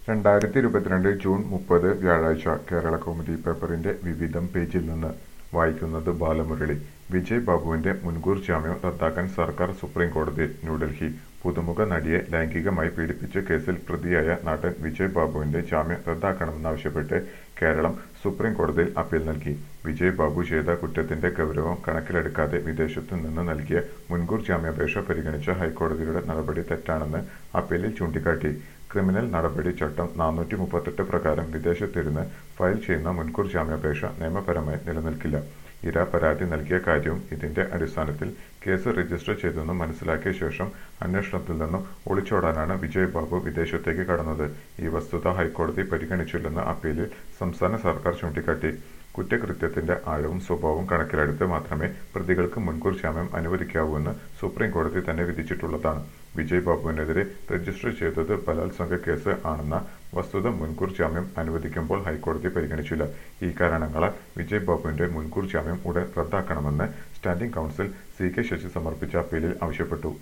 June 30 വ്യാഴാഴ്ച കേരളകൗമുദി പേപ്പറിന്റെ വിവിധം പേജിൽ നിന്ന് വായിക്കുന്നത് ബാലമുരളി. വിജയ് ബാബുവിന്റെ മുൻകൂർ ജാമ്യം റദ്ദാക്കാൻ സർക്കാർ സുപ്രീംകോടതിയിൽ. ന്യൂഡൽഹി. പുതുമുഖ നടിയെ ലൈംഗികമായി പീഡിപ്പിച്ച കേസിൽ പ്രതിയായ നടൻ വിജയ് ബാബുവിന്റെ ജാമ്യം റദ്ദാക്കണമെന്നാവശ്യപ്പെട്ട് കേരളം സുപ്രീംകോടതിയിൽ അപ്പീൽ നൽകി. വിജയ് ബാബു ചെയ്ത കുറ്റത്തിന്റെ ഗൗരവം കണക്കിലെടുക്കാതെ വിദേശത്തു നിന്ന് നൽകിയ മുൻകൂർ ജാമ്യാപേക്ഷ പരിഗണിച്ച ഹൈക്കോടതിയുടെ നടപടി തെറ്റാണെന്ന് അപ്പീലിൽ ചൂണ്ടിക്കാട്ടി. ക്രിമിനൽ നടപടി ചട്ടം 438 പ്രകാരം വിദേശത്തിരുന്ന് ഫയൽ ചെയ്യുന്ന മുൻകൂർ ജാമ്യാപേക്ഷ നിയമപരമായി നിലനിൽക്കില്ല. ഇര പരാതി നൽകിയ കാര്യവും ഇതിന്റെ അടിസ്ഥാനത്തിൽ കേസ് രജിസ്റ്റർ ചെയ്തെന്നും മനസ്സിലാക്കിയ ശേഷം അന്വേഷണത്തിൽ നിന്നും ഒളിച്ചോടാനാണ് വിജയ് ബാബു വിദേശത്തേക്ക് കടന്നത്. ഈ വസ്തുത ഹൈക്കോടതി പരിഗണിച്ചില്ലെന്ന് അപ്പീലിൽ സംസ്ഥാന സർക്കാർ ചൂണ്ടിക്കാട്ടി. കുറ്റകൃത്യത്തിന്റെ ആഴവും സ്വഭാവവും കണക്കിലെടുത്ത് മാത്രമേ പ്രതികൾക്ക് മുൻകൂർ ജാമ്യം അനുവദിക്കാവൂവെന്ന് സുപ്രീംകോടതി തന്നെ വിധിച്ചിട്ടുള്ളതാണ്. വിജയ് ബാബുവിനെതിരെ രജിസ്റ്റർ ചെയ്തത് ബലാത്സംഗ കേസ് ആണെന്ന വസ്തുത മുൻകൂർ ജാമ്യം അനുവദിക്കുമ്പോൾ ഹൈക്കോടതി പരിഗണിച്ചില്ല. ഈ കാരണങ്ങളാൽ വിജയ് ബാബുവിന്റെ മുൻകൂർ ജാമ്യം ഉടൻ റദ്ദാക്കണമെന്ന് സ്റ്റാൻഡിംഗ് കൗൺസിൽ CK ശശി സമർപ്പിച്ച അപ്പീലിൽ ആവശ്യപ്പെട്ടു.